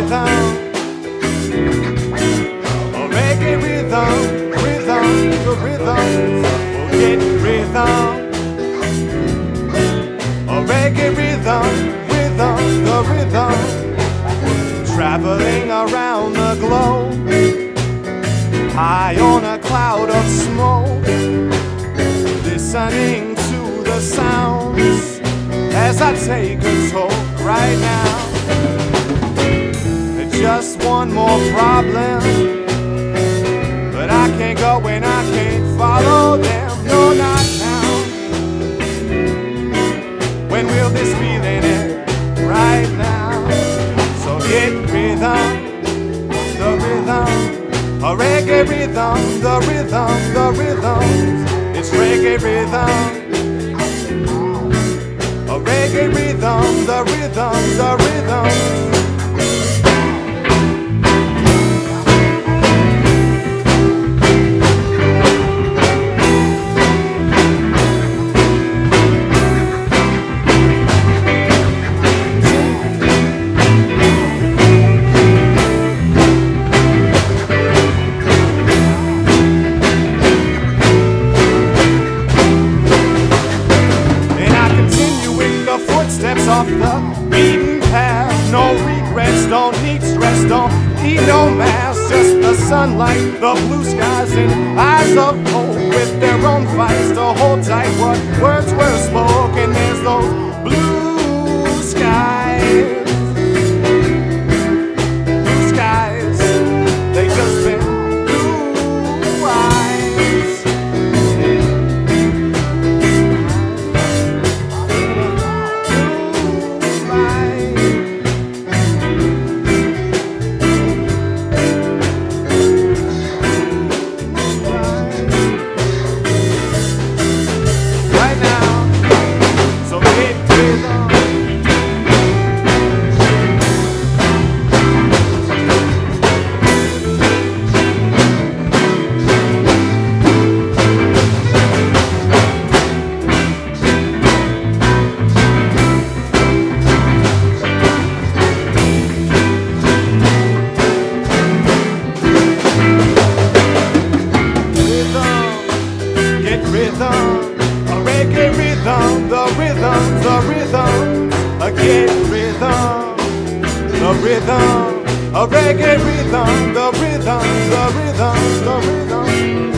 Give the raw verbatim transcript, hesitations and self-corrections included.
rhythm, a reggae rhythm, rhythm, the rhythms will get rhythm, a reggae rhythm, rhythm, the rhythm, traveling around the globe, high on a cloud of smoke, listening to the sounds as I take a toll right now. Just one more problem, but I can't go and I can't follow them, no, not now. When will this feeling end? Right now. So get rhythm, the rhythm, a reggae rhythm, the rhythm, the rhythm. It's reggae rhythm, a reggae rhythm, the rhythm, the rhythm. Steps off the beaten path, no regrets, don't need stress, don't need no mask, just the sunlight, the blue skies, and eyes of hope with their own fights to hold tight what words were spoken. There's those blue skies, blue skies, they just been blue eyes. Rhythm, a reggae rhythm, the rhythm, the rhythm, a get rhythm, the rhythm, a reggae rhythm, the rhythm, the rhythm, the rhythm.